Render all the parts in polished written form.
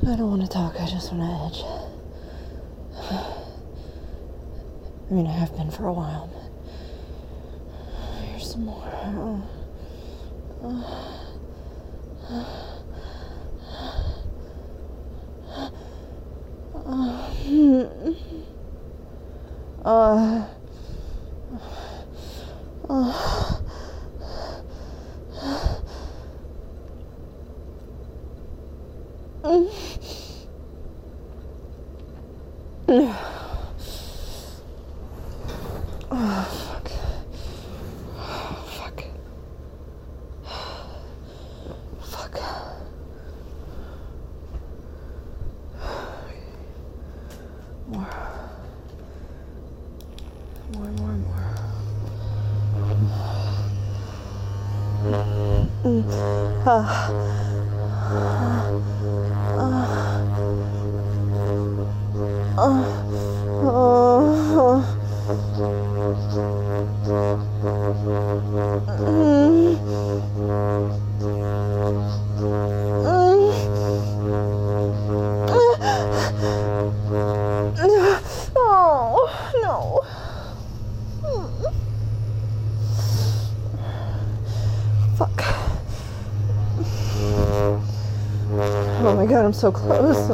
I don't want to talk, I just want to edge. I mean, I have been for a while, but here's some more. Fuck. Fuck. Fuck. More. Oh my god, I'm so close.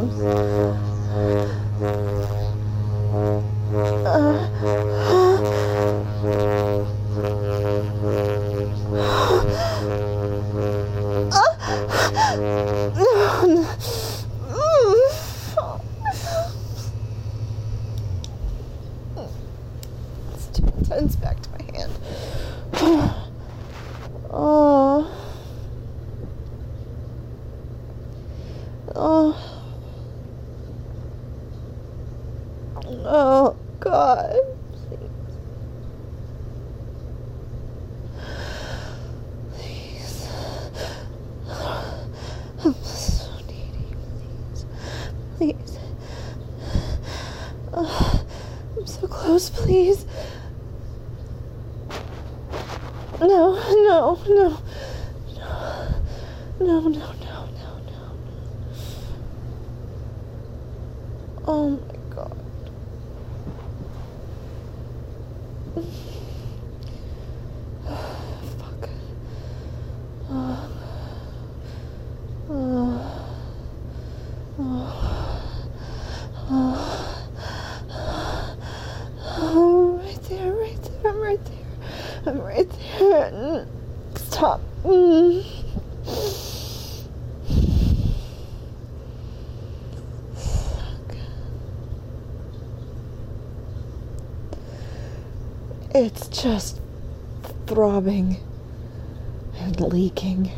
It's too intense. Back to my hand. Oh, God. Please. I'm so needy. Please. I'm so close, please. No. Oh my God. Fuck. Right there. I'm right there. Stop. It's just throbbing and leaking,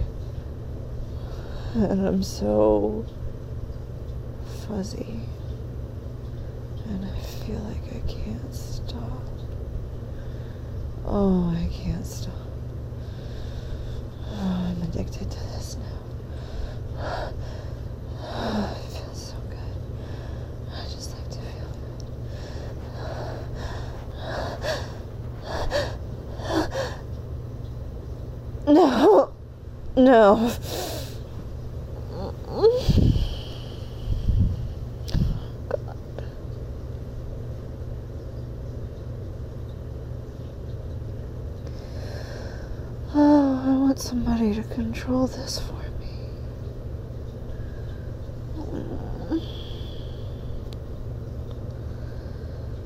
and I'm so fuzzy, and I feel like I can't stop. Oh, I can't stop. Oh, I'm addicted to this now. Oh, it feels so good. I just like to feel good. No. God. Oh, I want somebody to control this for me.